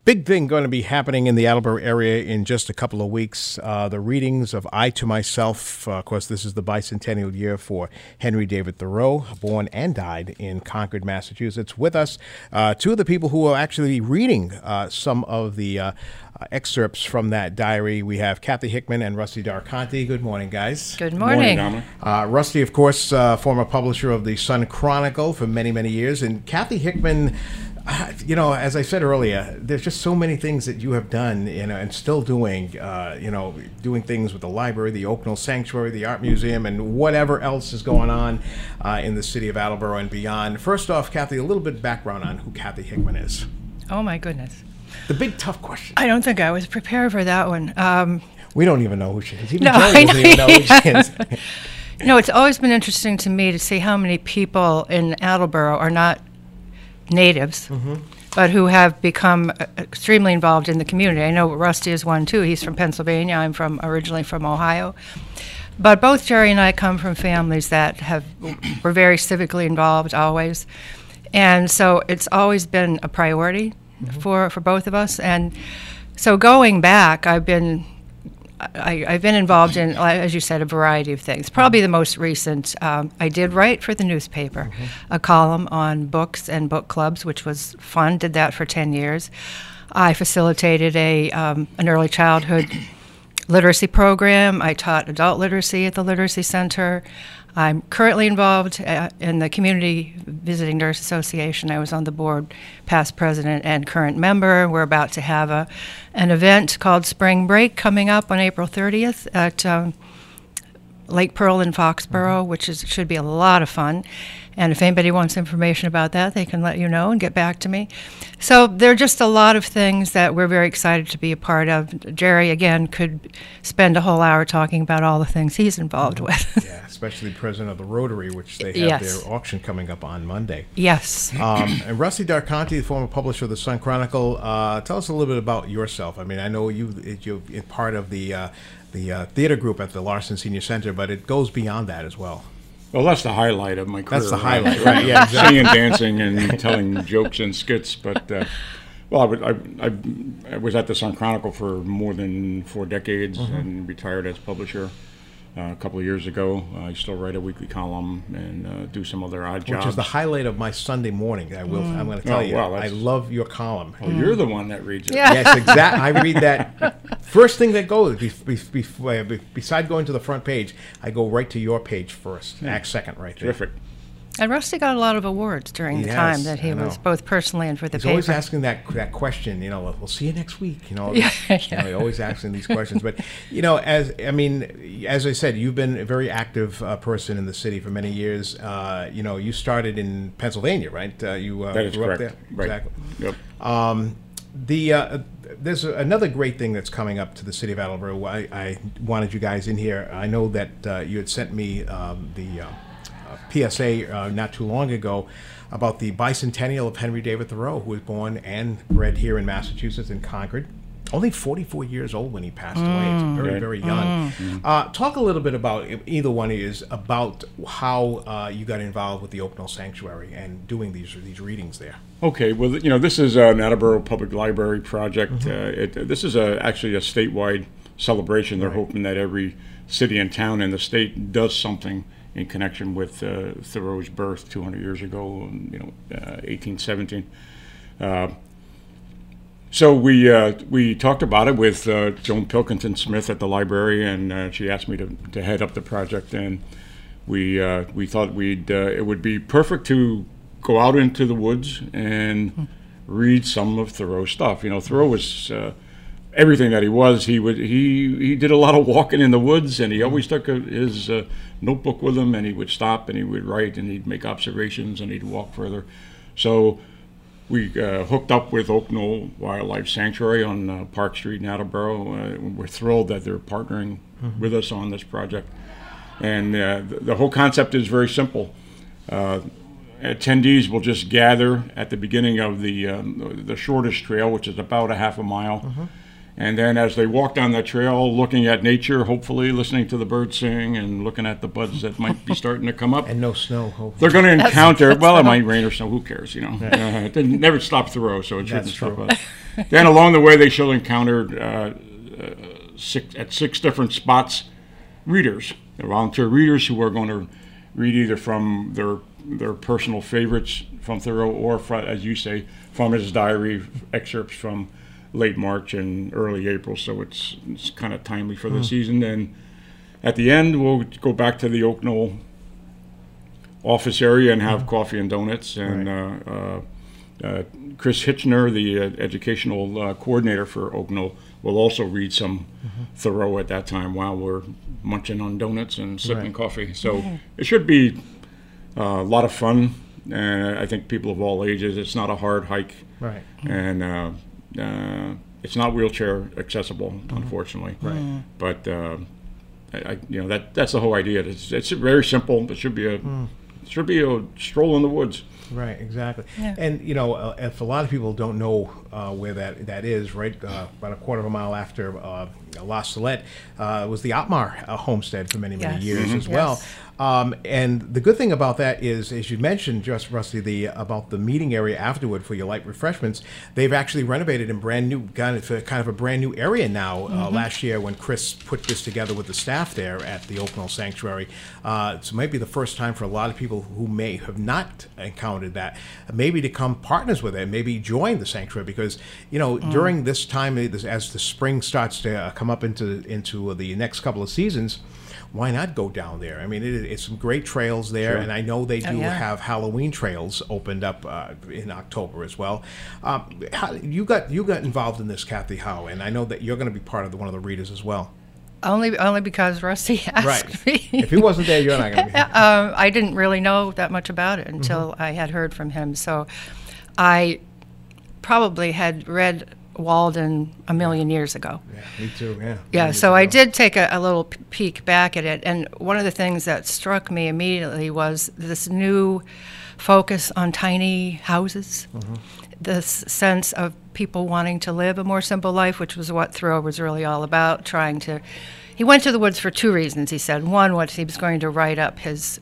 Big thing going to be happening in the Attleboro area in just a couple of weeks. The readings of I to Myself. Of course, this is the bicentennial year for Henry David Thoreau, born and died in Concord, Massachusetts. With us, two of the people who are actually reading some of the excerpts from that diary. We have Kathy Hickman and Rusty Darconti. Good morning, guys. Good morning. Rusty, of course, former publisher of the Sun Chronicle for many, many years. And Kathy Hickman, you know, as I said earlier, there's just so many things that you have done, you know, and still doing, doing things with the library, the Oaknall Sanctuary, the Art Museum, and whatever else is going on in the city of Attleboro and beyond. First off, Kathy, a little bit of background on who Kathy Hickman is. Oh, my goodness. The big, tough question. I don't think I was prepared for that one. We don't even know who she is. Even No, Jerry doesn't even know who she is. No, it's always been interesting to me to see how many people in Attleboro are not natives, but who have become extremely involved in the community. I know Rusty is one, too. He's from Pennsylvania. I'm originally from Ohio. But both Jerry and I come from families that were very civically involved always. And so it's always been a priority for both of us. And so going back, I've been involved in, as you said, a variety of things. Probably the most recent, I did write for the newspaper a column on books and book clubs, which was fun. Did that for 10 years. I facilitated an early childhood literacy program. I taught adult literacy at the Literacy Center. I'm currently involved in the Community Visiting Nurse Association. I was on the board, past president and current member. We're about to have an event called Spring Break coming up on April 30th at Lake Pearl in Foxborough, which should be a lot of fun. And if anybody wants information about that, they can let you know and get back to me. So there are just a lot of things that we're very excited to be a part of. Jerry, again, could spend a whole hour talking about all the things he's involved with. Yeah, especially president of the Rotary, which they have their auction coming up on Monday. Yes. And Rusty Darconti, the former publisher of the Sun Chronicle, tell us a little bit about yourself. I mean, I know you're part of the theater group at the Larson Senior Center, but it goes beyond that as well. Well, that's the highlight of my career. That's the highlight, right? Yeah, exactly. Singing, dancing, and telling jokes and skits. But, I was at the Sun Chronicle for more than 4 decades and retired as publisher a couple of years ago. I still write a weekly column and do some other odd jobs. Which is the highlight of my Sunday morning. I'm going to tell you. Wow, I love your column. Well, you're the one that reads it. Yeah. Yes, exactly. I read that first thing that goes. Beside going to the front page, I go right to your page first. Act second, right there. Terrific. And Rusty got a lot of awards during the time that he was both personally and for the paper. He's always asking that question, you know, we'll see you next week, you know. You know, always asking these questions. But, you know, as I said, you've been a very active person in the city for many years. You know, you started in Pennsylvania, right? You that is grew correct. up there? Right. Exactly. Yep. There's another great thing that's coming up to the city of Attleboro. I wanted you guys in here. I know that you had sent me the PSA not too long ago about the bicentennial of Henry David Thoreau, who was born and bred here in Massachusetts in Concord. Only 44 years old when he passed away. It's very, very young. Talk a little bit about, either one of you, about how you got involved with the Oaknall Sanctuary and doing these readings there. Okay, well, you know, this is an Attleboro Public Library project. This is actually a statewide celebration. They're hoping that every city and town in the state does something in connection with Thoreau's birth 200 years ago, 1817. So we talked about it with Joan Pilkington Smith at the library, and she asked me to head up the project. And we thought it would be perfect to go out into the woods and read some of Thoreau's stuff. You know, Thoreau was everything that he was. He did a lot of walking in the woods, and he always took his notebook with him, and he would stop and he would write and he'd make observations and he'd walk further. So we hooked up with Oaknall Wildlife Sanctuary on Park Street in Attleboro. We're thrilled that they're partnering with us on this project. And the whole concept is very simple. Attendees will just gather at the beginning of the shortest trail, which is about a half a mile, And then as they walk down that trail, looking at nature, hopefully listening to the birds sing and looking at the buds that might be starting to come up. And no snow, hopefully. They're going to encounter, well, it might rain or snow, who cares, you know. It never stops Thoreau, so it shouldn't stop us. Then along the way, they shall encounter at six different spots readers, volunteer readers who are going to read either from their personal favorites from Thoreau or, as you say, from his diary, excerpts from late March and early April, so it's kind of timely for the season. And at the end, we'll go back to the Oak Knoll office area and have coffee and donuts. And Chris Hitchner, the educational coordinator for Oak Knoll, will also read some Thoreau at that time while we're munching on donuts and sipping coffee. So it should be a lot of fun. And I think people of all ages, it's not a hard hike. Right. And it's not wheelchair accessible, unfortunately. Right. But that's the whole idea. It's very simple. It should be a stroll in the woods. Right, exactly. Yeah. And, if a lot of people don't know where that is, right, about a quarter of a mile after La Salette, was the Otmar homestead for many, many years as well. And the good thing about that is, as you mentioned, just Rusty, about the meeting area afterward for your light refreshments, they've actually renovated and kind of a brand new area now. Last year, when Chris put this together with the staff there at the Oak Knoll Sanctuary, so it might be the first time for a lot of people who may have not encountered that, maybe to become partners with it, maybe join the sanctuary, because during this time, as the spring starts to come up into the next couple of seasons, why not go down there? I mean, it's some great trails there, and I know they do have Halloween trails opened up in October as well. You got involved in this, Kathy Howe, and I know that you're going to be part of one of the readers as well. Only because Rusty asked me. If he wasn't there, you're not going to be. I didn't really know that much about it until I had heard from him. So I probably had read Walden a million years ago. Yeah, me too, yeah. Yeah, so I did take a little peek back at it, and one of the things that struck me immediately was this new focus on tiny houses, this sense of people wanting to live a more simple life, which was what Thoreau was really all about, he went to the woods for two reasons, he said. One was he was going to write up his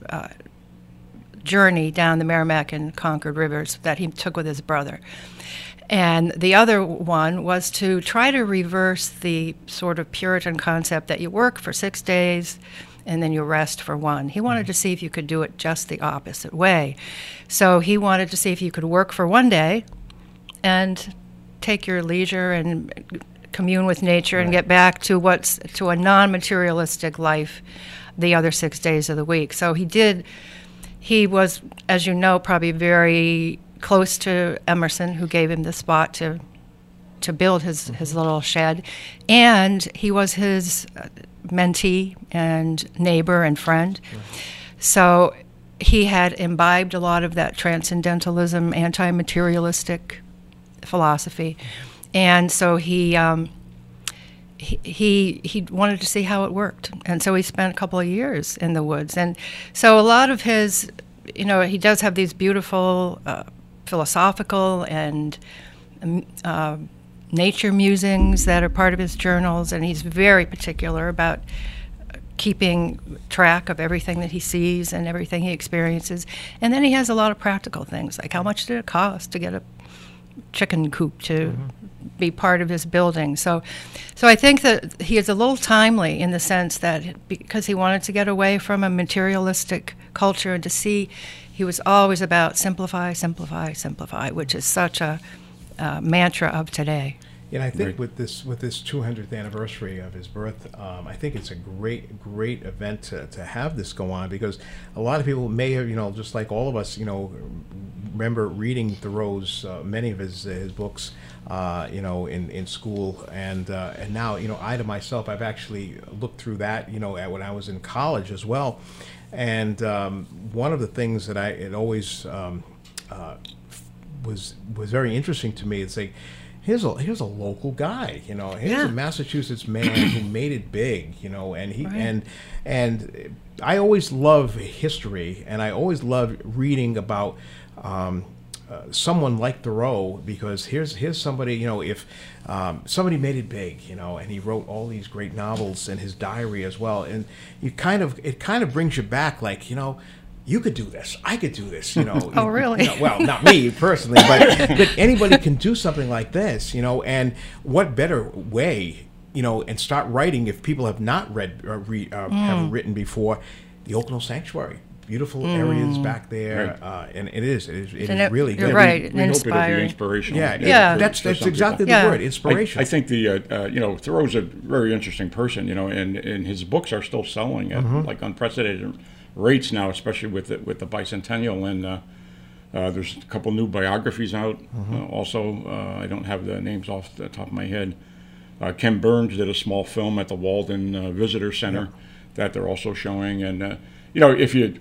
journey down the Merrimack and Concord rivers that he took with his brother. And the other one was to try to reverse the sort of Puritan concept that you work for 6 days and then you rest for one. He wanted to see if you could do it just the opposite way. So he wanted to see if you could work for 1 day and take your leisure and commune with nature and get back to a non-materialistic life the other 6 days of the week. So he was, as you know, probably very close to Emerson, who gave him the spot to build his little shed, and he was his mentee and neighbor and friend. So he had imbibed a lot of that transcendentalism, anti-materialistic philosophy, and so he wanted to see how it worked, and so he spent a couple of years in the woods. And so a lot of his, he does have these beautiful philosophical and nature musings that are part of his journals, and he's very particular about keeping track of everything that he sees and everything he experiences. And then he has a lot of practical things, like how much did it cost to get a chicken coop to be part of his building. So I think that he is a little timely in the sense that because he wanted to get away from a materialistic culture and to see, he was always about simplify, simplify, simplify, which is such a mantra of today. And I think with this 200th anniversary of his birth, I think it's a great event to have this go on, because a lot of people may have, just like all of us, remember reading Thoreau's many of his books, in school, and now, I to myself, I've actually looked through that, when I was in college as well, and one of the things that it always was very interesting to me is like, here's a local guy, here's a Massachusetts man who made it big, and he and I always love history, and I always love reading about someone like Thoreau, because here's somebody, if somebody made it big, and he wrote all these great novels and his diary as well, and it kind of brings you back, like, you could do this. I could do this. Oh, really? Well, not me personally, but anybody can do something like this. And what better way, and start writing if people have not read or have written before. The Oakland Sanctuary, beautiful areas back there, right. And it is really good. You're right. We hope it'll be inspirational. Yeah. That's exactly the word, inspiration. I think Thoreau's a very interesting person. And his books are still selling at like unprecedented rates now, especially with the bicentennial, and there's a couple new biographies out. Also, I don't have the names off the top of my head. Ken Burns did a small film at the Walden Visitor Center that they're also showing, and if you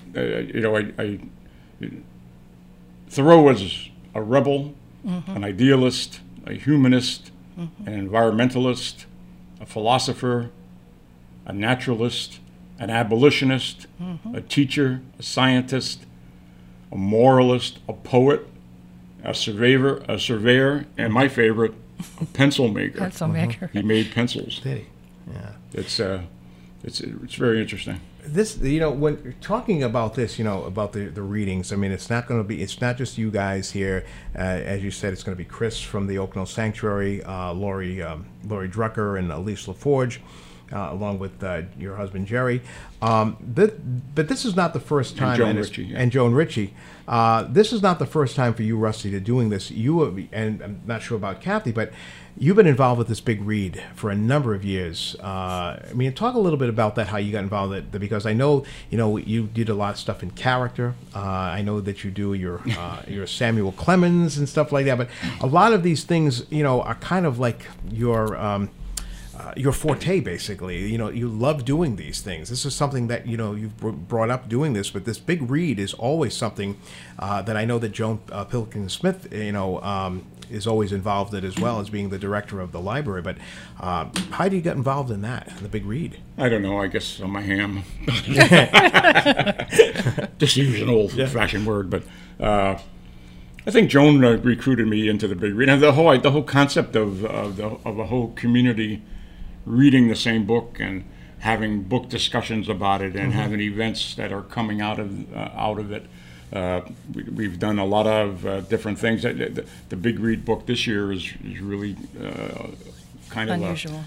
Thoreau was a rebel, an idealist, a humanist, an environmentalist, a philosopher, a naturalist, an abolitionist, a teacher, a scientist, a moralist, a poet, a surveyor, and my favorite, a pencil maker. Pencil maker. He made pencils. Did he? Yeah. It's very interesting. This, when you're talking about this, about the readings, I mean, it's not just you guys here. As you said, it's going to be Chris from the Oakland Sanctuary, Lori Drucker, and Elise LaForge, along with your husband Jerry. But this is not the first time. And Joan Ritchie. This is not the first time for you, Rusty, to doing this. And I'm not sure about Kathy, but you've been involved with this big read for a number of years. Talk a little bit about that, how you got involved with it, because I know, you did a lot of stuff in character. I know that you do your Samuel Clemens and stuff like that, but a lot of these things, are kind of like your forte, basically. You love doing these things. This is something that, you've brought up doing this, but this big read is always something that I know that Joan Pilkington Smith, is always involved in, as well as being the director of the library. But how do you get involved in that, the big read? I don't know. I guess I'm a ham. Just to use an old-fashioned word, but I think Joan recruited me into the big read. And the whole concept of a whole community reading the same book and having book discussions about it, and having events that are coming out of it. We've done a lot of different things. The Big Read book this year is really kind of unusual.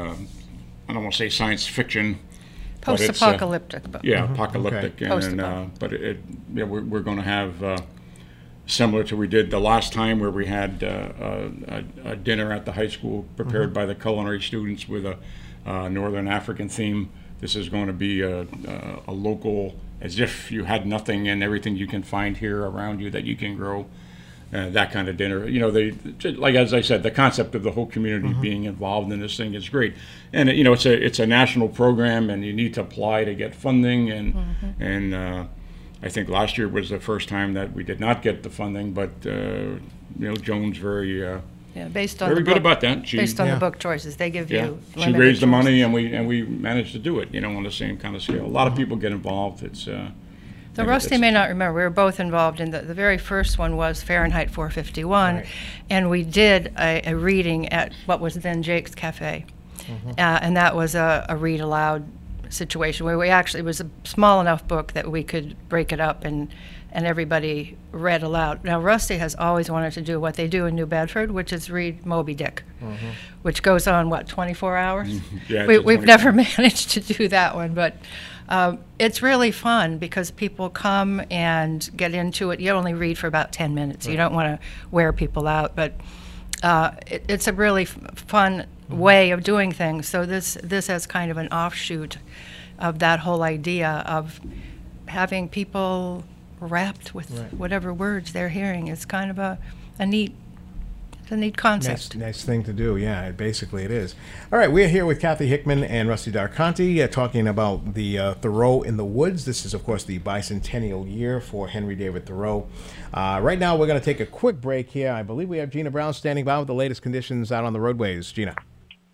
I don't want to say science fiction. Post-apocalyptic book. Yeah, apocalyptic. Okay. But we're going to have similar to we did the last time, where we had a dinner at the high school prepared by the culinary students with a Northern African theme. This is going to be a local, as if you had nothing and everything you can find here around you that you can grow, that kind of dinner. Like as I said, the concept of the whole community being involved in this thing is great. And it's a national program, and you need to apply to get funding, and I think last year was the first time that we did not get the funding, but Joan's very based on very good about that. Based on the book choices, they give you. She raised the money, and we managed to do it. On the same kind of scale. A lot of people get involved. It's. So Rusty may not remember. We were both involved in the very first one was Fahrenheit 451, right. And we did a reading at what was then Jake's Cafe, and that was a read aloud situation where it was a small enough book that we could break it up and everybody read aloud. Now Rusty has always wanted to do what they do in New Bedford, which is read Moby Dick, which goes on 24 hours. Yeah, we've never managed to do that one, but it's really fun because people come and get into it. You only read for about 10 minutes. Right. You don't want to wear people out, but it's a really fun way of doing things. So this has kind of an offshoot of that whole idea of having people wrapped with whatever words they're hearing. It's kind of a neat concept. Nice thing to do. Yeah, basically it is. All right, we're here with Kathy Hickman and Rusty Darconti talking about the Thoreau in the Woods. This is, of course, the bicentennial year for Henry David Thoreau. Right now, we're going to take a quick break here. I believe we have Gina Brown standing by with the latest conditions out on the roadways. Gina.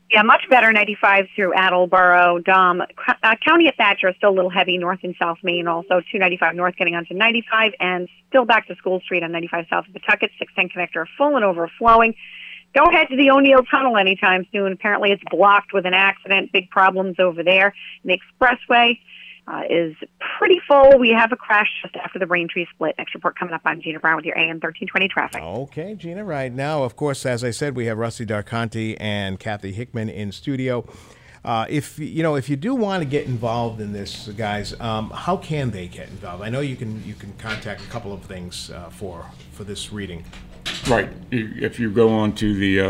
Yeah, much better. 95 through Attleboro. County of Thatcher is still a little heavy north and south Main. Also 295 north getting onto 95, and still back to School Street on 95 south of Pawtucket. 610 connector full and overflowing. Don't head to the O'Neill Tunnel anytime soon. Apparently it's blocked with an accident. Big problems over there. And the expressway is pretty full. We have a crash just after the Braintree split. Next report coming up on Gina Brown with your AM 1320 traffic. Okay, Gina, right now, of course, as I said, we have Rusty Darconti and Kathy Hickman in studio. If you do want to get involved in this, guys, how can they get involved? I know you can contact a couple of things for this reading. Right. If you go on to the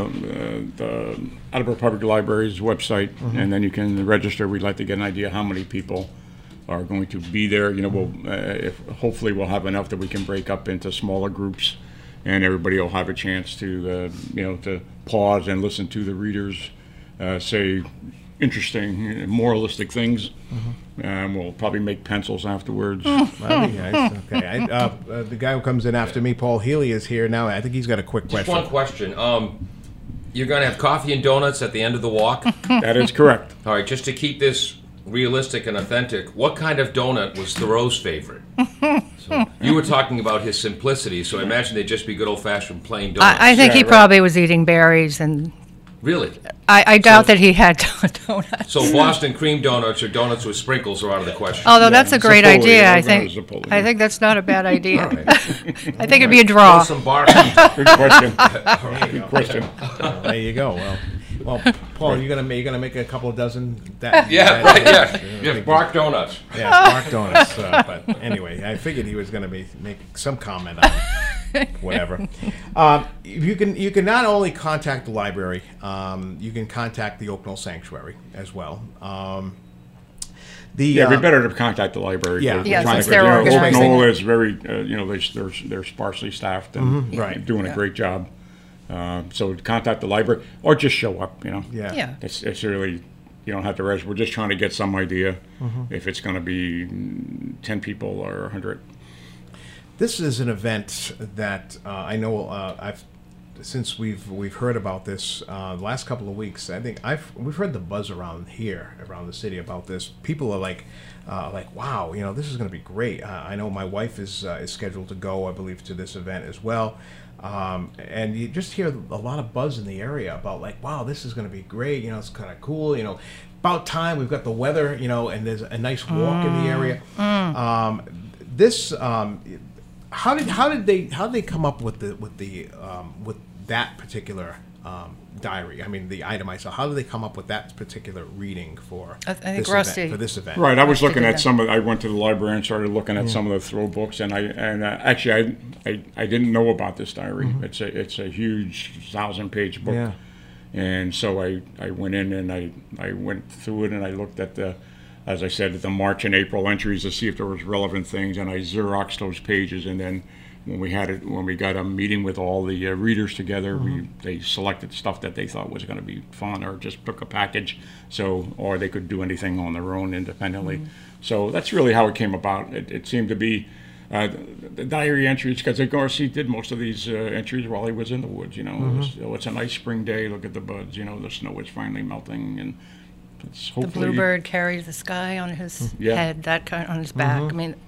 Attleboro Public Library's website, and then you can register. We'd like to get an idea how many people are going to be there. Hopefully we'll have enough that we can break up into smaller groups, and everybody will have a chance to to pause and listen to the readers say interesting, moralistic things. We'll probably make pencils afterwards. That'd be nice. Okay. The guy who comes in after me, Paul Healy, is here now. I think he's got a quick question. Just one question. You're going to have coffee and donuts at the end of the walk? That is correct. All right, just to keep this realistic and authentic, what kind of donut was Thoreau's favorite? So you were talking about his simplicity, so I imagine they'd just be good old-fashioned plain donuts. I think Yeah, he right. probably was eating berries, and Really? I doubt that he had donuts. So Boston cream donuts or donuts with sprinkles are out of the question. Although that's a great Zapoli, idea, yeah, I I'm going think. to Zapoli. I think that's not a bad idea. All right. I think it'd be a Throw draw. some bark. Good question. Good question. There you go. Well, Paul, you're gonna make a couple of dozen. That Yeah, that- right, that- yeah. Bark donuts. Yeah, Spark Donuts. But anyway, I figured he was going to make some comment on whatever. You can not only contact the library, you can contact the Oaknell Sanctuary as well. It'd be better to contact the library. Yeah. Yeah, Trying since to- they're organizing Oaknell it. is very, they're sparsely staffed and Right. doing a great job. So contact the library or just show up. Yeah. Yeah. It's really, you don't have to register. We're just trying to get some idea if it's going to be 10 people or 100. This is an event that I know since we've heard about this the last couple of weeks. I think we've heard the buzz around the city about this. People are like, wow, this is going to be great. I know my wife is scheduled to go, I believe, to this event as well. And you just hear a lot of buzz in the area about wow, this is going to be great. It's kind of cool. About time. We've got the weather. And there's a nice walk in the area. How did they come up with that particular diary? I mean, the itemized. So how did they come up with that particular reading for I think this Rusty. event, for this event? Right, I was looking Figured at I went to the library and started looking at some of the Thoreau books, and actually I didn't know about this diary. It's a huge 1,000-page book, Yeah. and so I went in and I went through it and I looked at as I said, the March and April entries to see if there was relevant things, and I Xeroxed those pages, and then when we got a meeting with all the readers together, they selected stuff that they thought was going to be fun, or just took a package, or they could do anything on their own independently. So that's really how it came about. It seemed to be the diary entries, because Garcia did most of these entries while he was in the woods. It's a nice spring day. Look at the buds. The snow is finally melting, and it's The hopefully bluebird carries the sky on his Yeah. head, that kind on his back. I mean,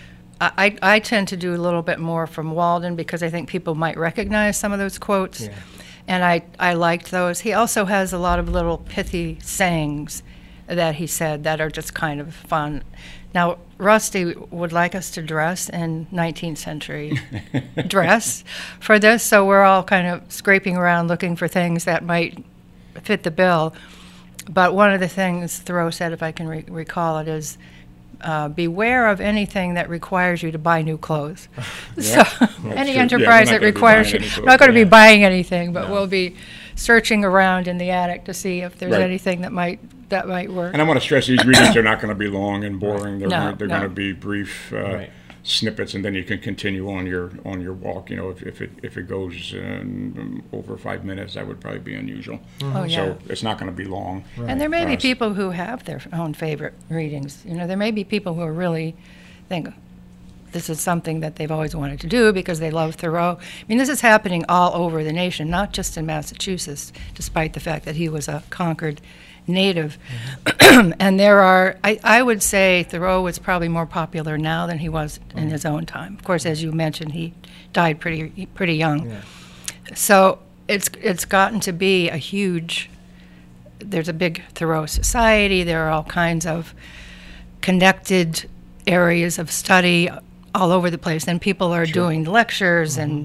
I tend to do a little bit more from Walden because I think people might recognize some of those quotes, and I liked those. He also has a lot of little pithy sayings that he said that are just kind of fun. Now, Rusty would like us to dress in 19th century dress for this, so we're all kind of scraping around looking for things that might fit the bill. But one of the things Thoreau said, if I can recall it, is beware of anything that requires you to buy new clothes. So any true. Yeah, enterprise we're not that gonna be requires buying you, any we're clothes, not going to be yeah. buying anything, but we'll be searching around in the attic to see if there's Right. anything that might work. And I want to stress these readings are not going to be long and boring. They're No, they're no. going to be brief Right. snippets, and then you can continue on your walk. If it goes over 5 minutes, that would probably be unusual. Oh, yeah. So it's not going to be long. And there may be Us. people who have their own favorite readings. There may be people who are really think, this is something that they've always wanted to do because they love Thoreau. I mean, this is happening all over the nation, not just in Massachusetts, despite the fact that he was a Concord native. And there are, I would say Thoreau is probably more popular now than he was in his own time. Of course, as you mentioned, he died pretty young. Yeah. So it's gotten to be a huge, there's a big Thoreau Society. There are all kinds of connected areas of study all over the place, and people are doing lectures and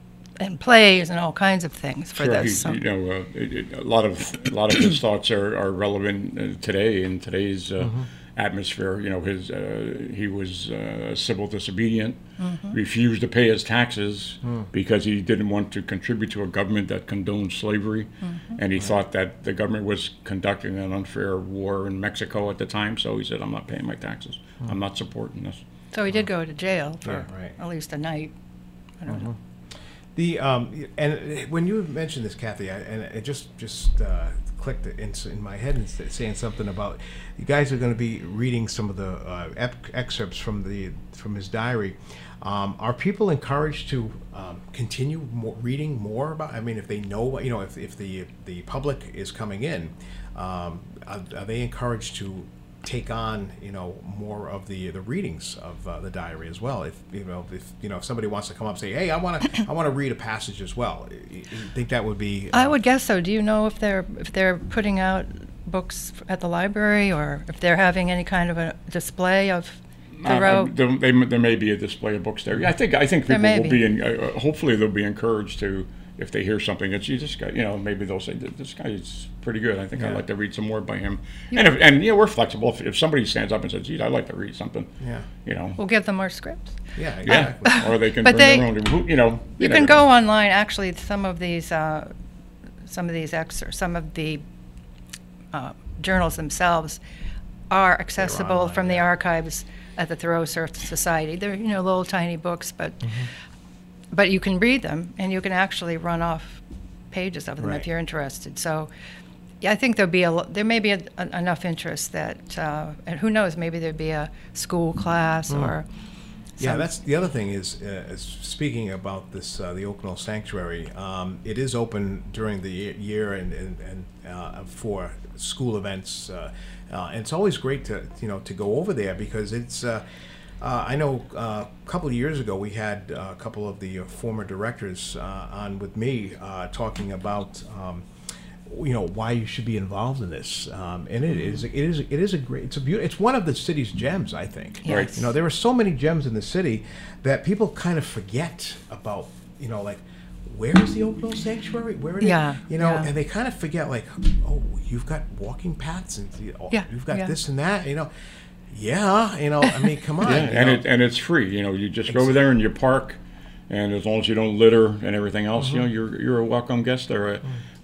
plays and all kinds of things for this. So. You know, a lot of his thoughts are relevant today in today's atmosphere. You know, he was civil disobedient, refused to pay his taxes because he didn't want to contribute to a government that condoned slavery, and he thought that the government was conducting an unfair war in Mexico at the time. So he said, "I'm not paying my taxes. I'm not supporting this." So he did go to jail for right. at least a night. I don't know. The and when you mentioned this, Kathy, and it just clicked in my head and saying something about you guys are going to be reading some of the excerpts from his diary. Are people encouraged to continue reading more about? I mean, if they know, you know, if the public is coming in, are they encouraged to take on, you know, more of the readings of the diary as well? If somebody wants to come up and say, "Hey, I want to read a passage as well," you think that would be? I would guess so. Do you know if they're putting out books at the library, or if they're having any kind of a display of Thoreau? There may be a display of books there. Yeah, I think people will be. Hopefully, they'll be encouraged to. If they hear something that you just got, you know, maybe they'll say, "This guy is pretty good. I think I'd like to read some more by him." Yeah. And we're flexible. If somebody stands up and says, "Geez, I'd like to read something," you know, we'll give them our scripts. Yeah, exactly. Or they can bring their own. You know, you can go online. Actually, some of these excerpts, some of the journals themselves are accessible online, from the archives at the Thoreau Society. They're little tiny books, but. But you can read them, and you can actually run off pages of them if you're interested. So, yeah, I think there may be enough interest that, and who knows, maybe there'd be a school class or. Yeah, that's the other thing is speaking about this the Oak Knoll Sanctuary. It is open during the year and for school events, and it's always great to go over there because it's. I know a couple of years ago we had a couple of the former directors on with me talking about why you should be involved in this, and it is a great, it's one of the city's gems, I think. Yes. There are so many gems in the city that people kind of forget about. Like, where is the Oak Knoll Sanctuary? Where it is? And they kind of forget, like, oh, you've got walking paths and you've got this and that, Yeah, I mean, come on. And it's free. You just go over there and you park, and as long as you don't litter and everything else, you're a welcome guest there.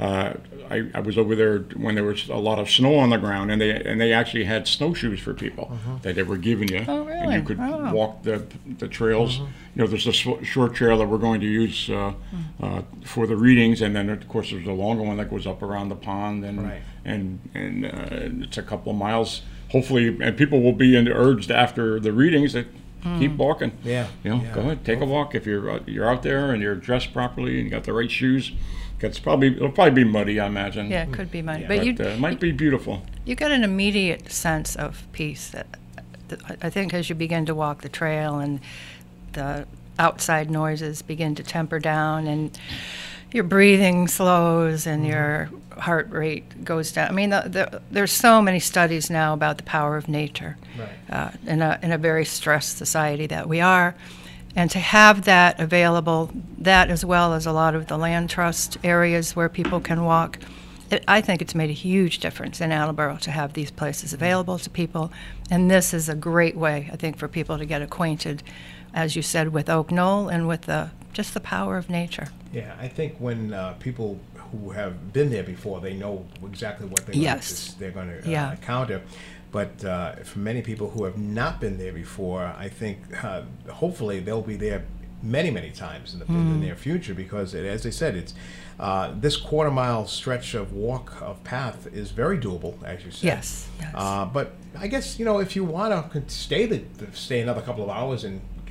I was over there when there was a lot of snow on the ground, and they actually had snowshoes for people that they were giving you, oh, really? and you could walk the trails. There's a short trail that we're going to use for the readings, and then of course there's a longer one that goes up around the pond, and it's a couple of miles. Hopefully, and people will be urged after the readings that keep walking. Yeah. Go ahead, take a walk. If you're out there and you're dressed properly and you got the right shoes, it'll probably be muddy, I imagine. Yeah, it could be muddy, but it might be beautiful. You get an immediate sense of peace. That I think as you begin to walk the trail and the outside noises begin to temper down and your breathing slows and your heart rate goes down. I mean, there's so many studies now about the power of nature in a very stressed society that we are. And to have that available, that as well as a lot of the land trust areas where people can walk, I think it's made a huge difference in Attleboro to have these places available to people. And this is a great way, I think, for people to get acquainted, as you said, with Oak Knoll and with just the power of nature. Yeah, I think when people who have been there before, they know exactly what they're going to encounter. But for many people who have not been there before, I think hopefully they'll be there many, many times in the near future because, as I said, it's this quarter-mile stretch of path is very doable, as you said. Yes. But I guess if you want to stay another couple of hours and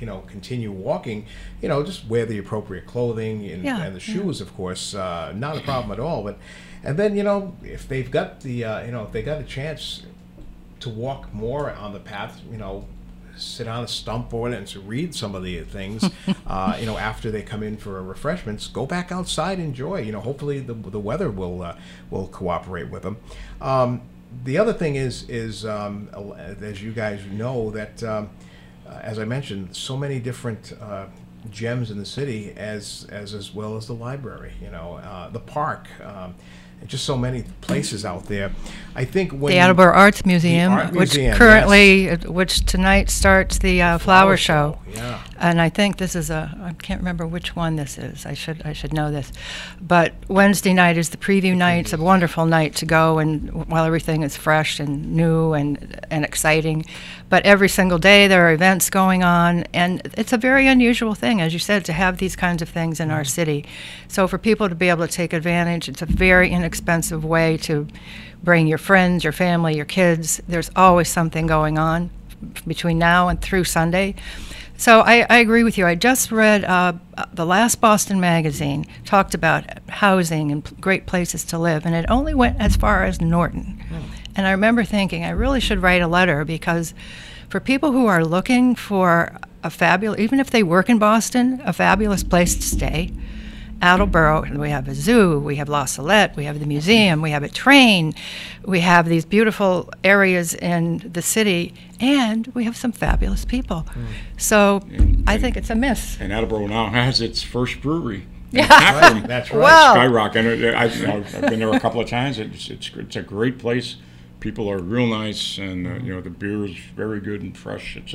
continue walking, just wear the appropriate clothing and, Yeah, and the shoes, of course, not a problem at all. But and then if they've got the if they got a chance to walk more on the path, sit on a stump or and to read some of the things, after they come in for refreshments, go back outside, enjoy. Hopefully the weather will cooperate with them. The other thing is as you guys know, that as I mentioned, so many different gems in the city, as well as the library, the park. Just so many places out there. I think when The Attleboro Arts Museum, Art which Museum, currently, which tonight starts the flower show. Yeah. And I think this is I can't remember which one this is. I should know this. But Wednesday night is the preview night. It's a wonderful night to go, and while everything is fresh and new and exciting. But every single day there are events going on, and it's a very unusual thing, as you said, to have these kinds of things in our city. So for people to be able to take advantage, it's a very inexpensive way to bring your friends, your family, your kids. There's always something going on between now and through Sunday. So I agree with you. I just read the last Boston Magazine talked about housing and great places to live, and it only went as far as Norton. And I remember thinking I really should write a letter, because for people who are looking for a fabulous, even if they work in Boston, a fabulous place to stay, Attleboro, we have a zoo, we have La Salette, we have the museum, we have a train, we have these beautiful areas in the city, and we have some fabulous people. So I think it's a miss. And Attleboro now has its first brewery. Yeah. That's right. Wow. Skyrock, and I've been there a couple of times. It's a great place. People are real nice, and the beer is very good and fresh. It's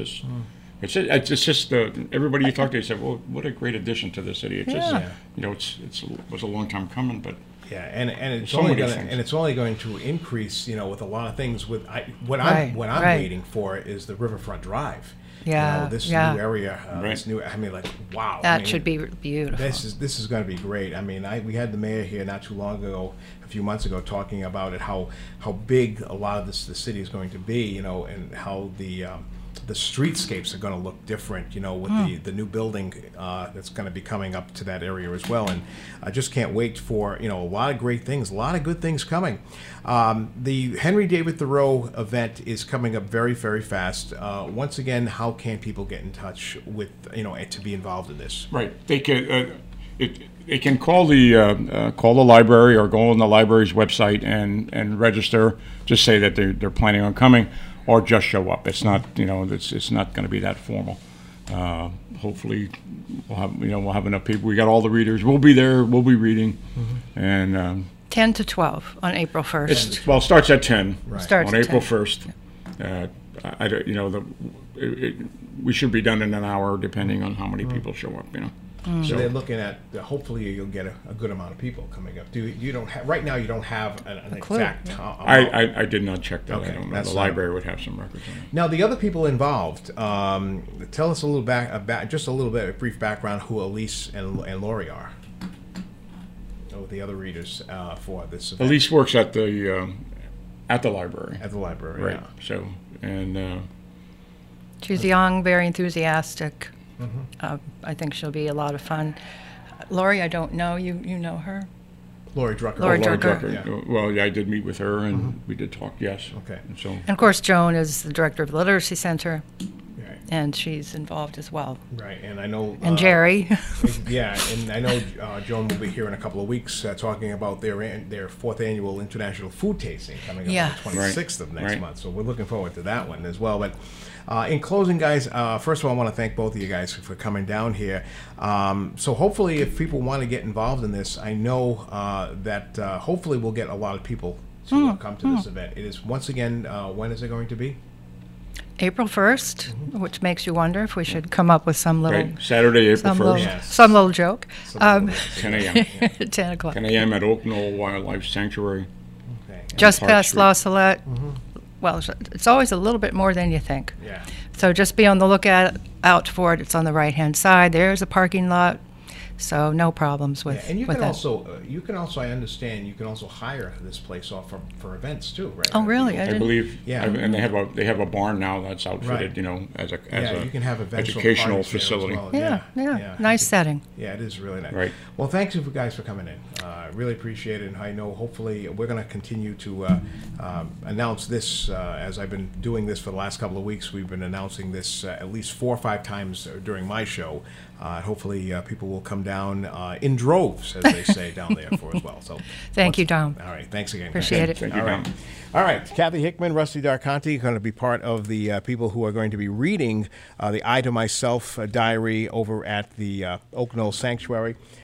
just everybody you talk to said, well, what a great addition to the city. It's just it was a long time coming, but Yeah, and it's so only many going things. and it's only going to increase, with a lot of things. What I'm Right. waiting for is the Riverfront Drive. Yeah, This yeah. new area, Right. this new. I mean, like, wow. That should be beautiful. This is going to be great. I mean, we had the mayor here not too long ago, a few months ago, talking about it, how big a lot of the city is going to be, and how the streetscapes are going to look different, with the new building that's going to be coming up to that area as well. And I just can't wait for, a lot of great things, a lot of good things coming. The Henry David Thoreau event is coming up very, very fast. Once again, how can people get in touch with, to be involved in this? right. They can call the library or go on the library's website and register. Just say that they're planning on coming, or just show up. It's not it's not going to be that formal. Hopefully, we'll have enough people. We got all the readers. We'll be there. We'll be reading, and 10 to 12 on April 1st. it starts at 10 Right. Starts on at April 10. 1st. We should be done in an hour, depending on how many people show up. So they're looking at, hopefully you'll get a good amount of people coming up. You don't have, right now you don't have an clue. exact amount. I did not check that. Okay, I don't know. that's The fine. library would have some records on it. Now, the other people involved, tell us a little just a little bit, a brief background who Elise and Lori are. The other readers for this event. Elise works at the library. At the library, Right. yeah. So, and She's young, very enthusiastic. Mm-hmm. I think she'll be a lot of fun. Lori, I don't know. You know her? Lori Drucker. Lori Laura Drucker. Yeah. Well, yeah, I did meet with her, and we did talk. Yes. Okay. And so, And of course, Joan is the director of the Literacy Center, Right. and she's involved as well. Right, and I know. And Jerry. Yeah, and I know Joan will be here in a couple of weeks talking about their fourth annual International Food Tasting coming up Yeah. on the 26th of next Right. month. So we're looking forward to that one as well. But in closing, guys, first of all, I want to thank both of you guys for coming down here. So hopefully, if people want to get involved in this, I know that hopefully we'll get a lot of people to come to this event. It is, once again, when is it going to be? April 1st, which makes you wonder if we should come up with some little, right, Saturday, April some little, 1st, Yes. some little joke. Some 10 a.m. 10 o'clock. 10 a.m. at Oak Knoll Wildlife Sanctuary. Okay. Just Park past Street. La Salette. Well, it's always a little bit more than you think. Yeah. So just be on the lookout out for it. It's on the right-hand side. There's a parking lot. So no problems with, Yeah, and you with can that. also, I understand, you can also hire this place off for events too, right? Oh, really? I I didn't. believe, Yeah. and they have a barn now that's outfitted, Right. you know, as Yeah, a you can have events or educational parties there as facility. well. Yeah, nice setting. Yeah, it is really nice. Right. Well, thanks you guys for coming in. I really appreciate it, and I know hopefully we're going to continue to announce this as I've been doing this for the last couple of weeks. We've been announcing this at least 4 or 5 times during my show. Hopefully, people will come down in droves, as they say down there for as well. So, Thank you, Dom. All right, thanks again. Appreciate it. Thank you, All right. Don. All right, Kathy Hickman, Rusty Darconti, going to be part of the people who are going to be reading the I to Myself diary over at the Oak Knoll Sanctuary.